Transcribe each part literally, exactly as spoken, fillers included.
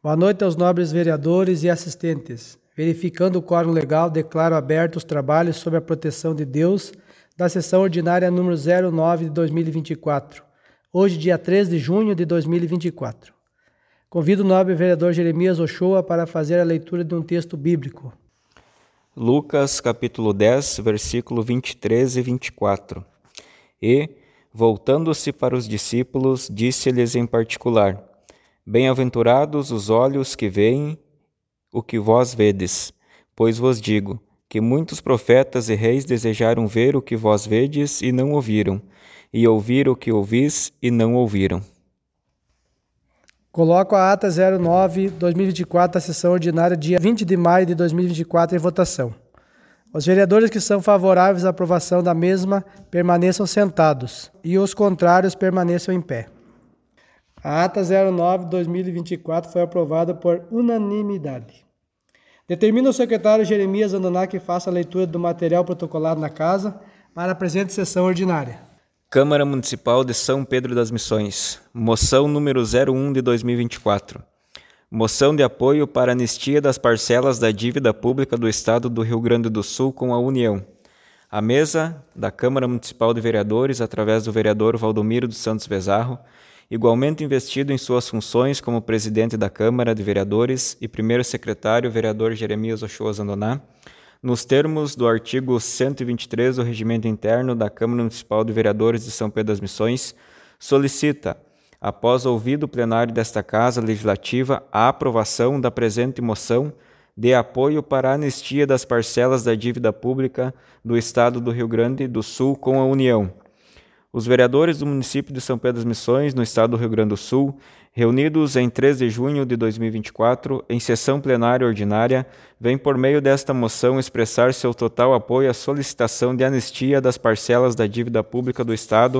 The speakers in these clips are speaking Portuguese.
Boa noite aos nobres vereadores e assistentes. Verificando o quórum legal, declaro abertos os trabalhos sob a proteção de Deus da sessão ordinária número zero nove de dois mil e vinte e quatro, hoje dia três de junho de dois mil e vinte e quatro. Convido o nobre vereador Jeremias Ochoa para fazer a leitura de um texto bíblico. Lucas capítulo dez, versículo vinte e três e vinte e quatro. E, voltando-se para os discípulos, disse-lhes em particular: Bem-aventurados os olhos que veem o que vós vedes, pois vos digo que muitos profetas e reis desejaram ver o que vós vedes e não ouviram, e ouvir o que ouvis e não ouviram. Coloco a ata zero nove de dois mil e vinte e quatro, a sessão ordinária, dia vinte de maio de dois mil e vinte e quatro, em votação. Os vereadores que são favoráveis à aprovação da mesma permaneçam sentados e os contrários permaneçam em pé. A ata zero nove de dois mil e vinte e quatro foi aprovada por unanimidade. Determina o secretário Jeremias Andoná que faça a leitura do material protocolado na casa para a presente sessão ordinária. Câmara Municipal de São Pedro das Missões. Moção número zero um de dois mil e vinte e quatro. Moção de apoio para anistia das parcelas da dívida pública do Estado do Rio Grande do Sul com a União. A mesa da Câmara Municipal de Vereadores, através do vereador Valdomiro dos Santos Vezarro, igualmente investido em suas funções como presidente da Câmara de Vereadores e primeiro secretário, vereador Jeremias Ochoa Andoná, nos termos do artigo cento e vinte e três do Regimento Interno da Câmara Municipal de Vereadores de São Pedro das Missões, solicita, após ouvido o plenário desta Casa Legislativa, a aprovação da presente moção de apoio para a anistia das parcelas da dívida pública do Estado do Rio Grande do Sul com a União. Os vereadores do município de São Pedro das Missões, no estado do Rio Grande do Sul, reunidos em três de junho de dois mil e vinte e quatro, em sessão plenária ordinária, vêm por meio desta moção expressar seu total apoio à solicitação de anistia das parcelas da dívida pública do Estado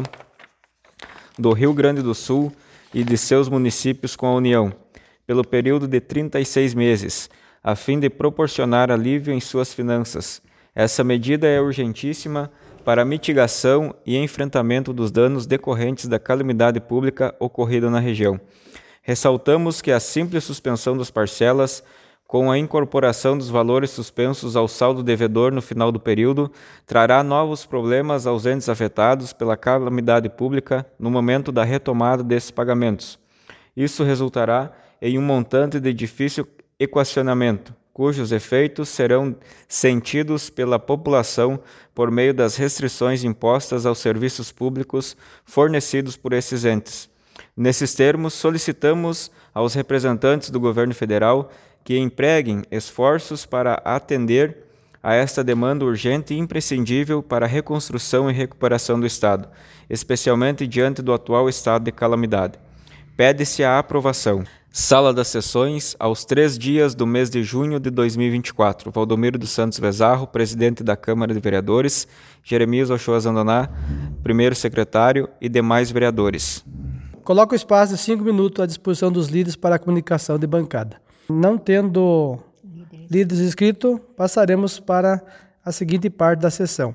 do Rio Grande do Sul e de seus municípios com a União, pelo período de trinta e seis meses, a fim de proporcionar alívio em suas finanças. Essa medida é urgentíssima para a mitigação e enfrentamento dos danos decorrentes da calamidade pública ocorrida na região. Ressaltamos que a simples suspensão das parcelas, com a incorporação dos valores suspensos ao saldo devedor no final do período, trará novos problemas aos entes afetados pela calamidade pública no momento da retomada desses pagamentos. Isso resultará em um montante de difícil equacionamento, cujos efeitos serão sentidos pela população por meio das restrições impostas aos serviços públicos fornecidos por esses entes. Nesses termos, solicitamos aos representantes do governo federal que empreguem esforços para atender a esta demanda urgente e imprescindível para a reconstrução e recuperação do Estado, especialmente diante do atual estado de calamidade. Pede-se a aprovação. Sala das Sessões, aos três dias do mês de junho de dois mil e vinte e quatro. Valdomiro dos Santos Vezarro, presidente da Câmara de Vereadores, Jeremias Ochoa Andoná, primeiro secretário e demais vereadores. Coloco o espaço de cinco minutos à disposição dos líderes para a comunicação de bancada. Não tendo líderes inscritos, passaremos para a seguinte parte da sessão.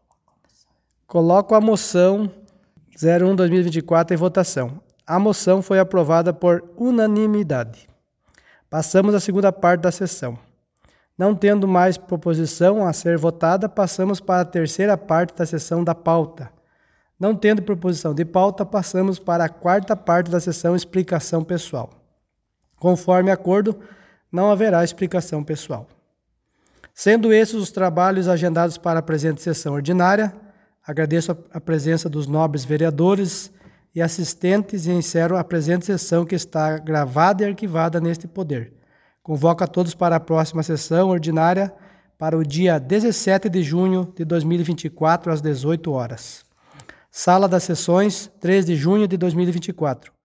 Coloco a moção zero um de dois mil e vinte e quatro em votação. A moção foi aprovada por unanimidade. Passamos à segunda parte da sessão. Não tendo mais proposição a ser votada, passamos para a terceira parte da sessão da pauta. Não tendo proposição de pauta, passamos para a quarta parte da sessão explicação pessoal. Conforme acordo, não haverá explicação pessoal. Sendo esses os trabalhos agendados para a presente sessão ordinária, agradeço a presença dos nobres vereadores e assistentes e encerro a presente sessão que está gravada e arquivada neste poder. Convoco a todos para a próxima sessão ordinária para o dia dezessete de junho de dois mil e vinte e quatro, às dezoito horas. Sala das Sessões, três de junho de dois mil e vinte e quatro.